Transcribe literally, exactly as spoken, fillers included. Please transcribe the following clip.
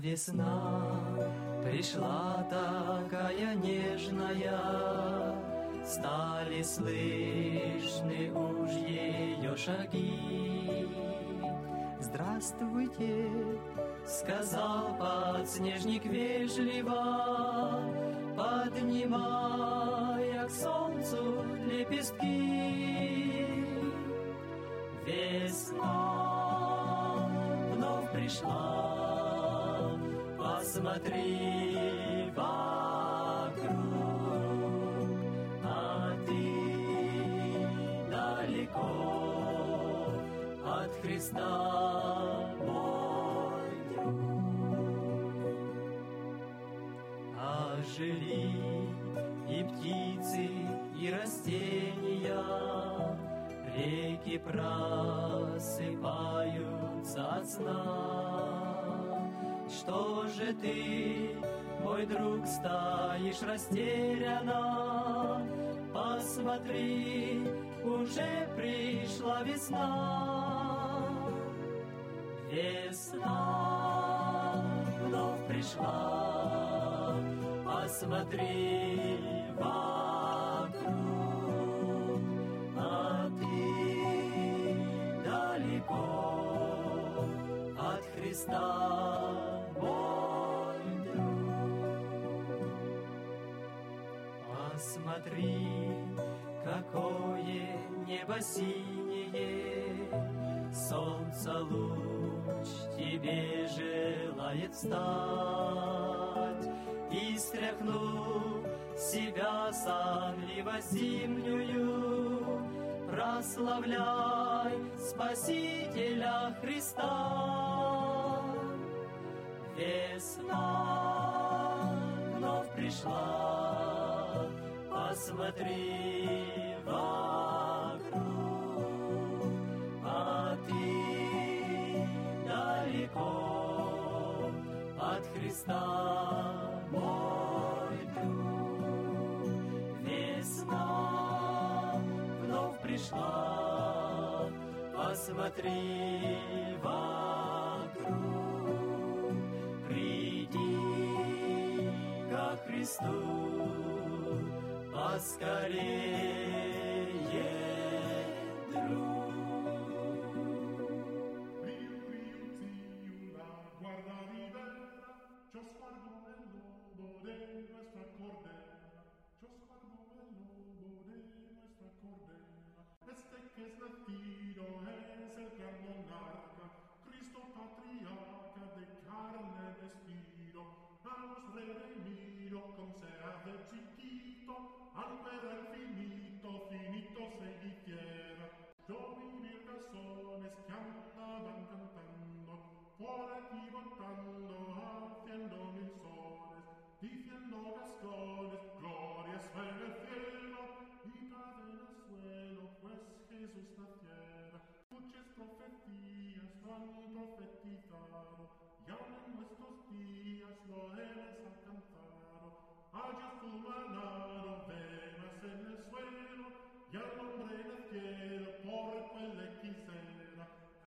весна пришла такая нежная, стали слышны уж ее шаги. «Здравствуйте», — сказал подснежник вежливо, поднимая к солнцу лепестки. Весна вновь пришла, посмотри вокруг, а ты далеко от Христа, мой друг. Ожили и птицы, и растения, реки просыпаются от сна. Что же ты, мой друг, стоишь растерянно? Посмотри, уже пришла весна. Весна вновь пришла, посмотри вокруг, а ты далеко от Христа, мой друг. Посмотри, какое небо синее, солнце луч тебе желает встать, и стряхнув себя сонливо зимнюю, прославляй Спасителя Христа. Весна вновь пришла, посмотри вокруг, а ты далеко от Христа, мой друг. Весна вновь пришла, посмотри вокруг, приди ко Христу поскорей.